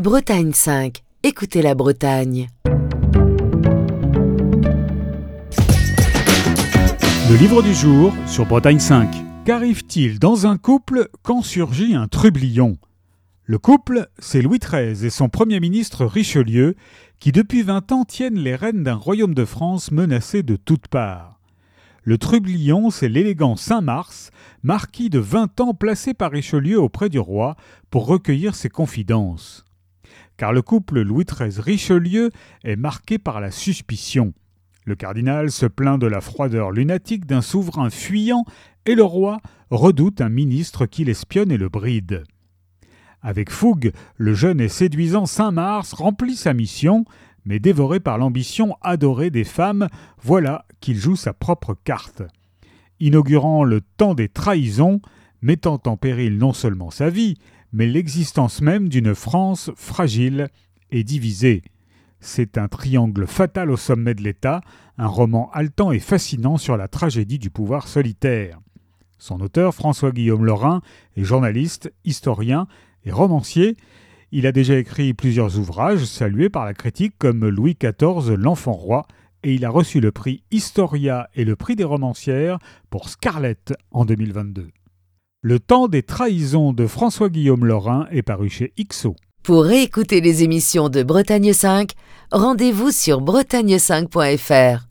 Bretagne 5. Écoutez la Bretagne. Le livre du jour sur Bretagne 5. Qu'arrive-t-il dans un couple quand surgit un trublion ? Le couple, c'est Louis XIII et son Premier ministre Richelieu qui depuis 20 ans tiennent les rênes d'un royaume de France menacé de toutes parts. Le trublion, c'est l'élégant Saint-Mars, marquis de 20 ans placé par Richelieu auprès du roi pour recueillir ses confidences. Car le couple Louis XIII-Richelieu est marqué par la suspicion. Le cardinal se plaint de la froideur lunatique d'un souverain fuyant et le roi redoute un ministre qui l'espionne et le bride. Avec fougue, le jeune et séduisant Saint-Mars remplit sa mission, mais dévoré par l'ambition adorée des femmes, voilà qu'il joue sa propre carte. Inaugurant le temps des trahisons, mettant en péril non seulement sa vie, mais l'existence même d'une France fragile et divisée. C'est un triangle fatal au sommet de l'État, un roman haletant et fascinant sur la tragédie du pouvoir solitaire. Son auteur, François-Guillaume Laurin, est journaliste, historien et romancier. Il a déjà écrit plusieurs ouvrages salués par la critique comme Louis XIV, l'enfant roi, et il a reçu le prix Historia et le prix des romancières pour Scarlett en 2022. Le temps des trahisons de François-Guillaume Laurin est paru chez XO. Pour réécouter les émissions de Bretagne 5, rendez-vous sur bretagne5.fr.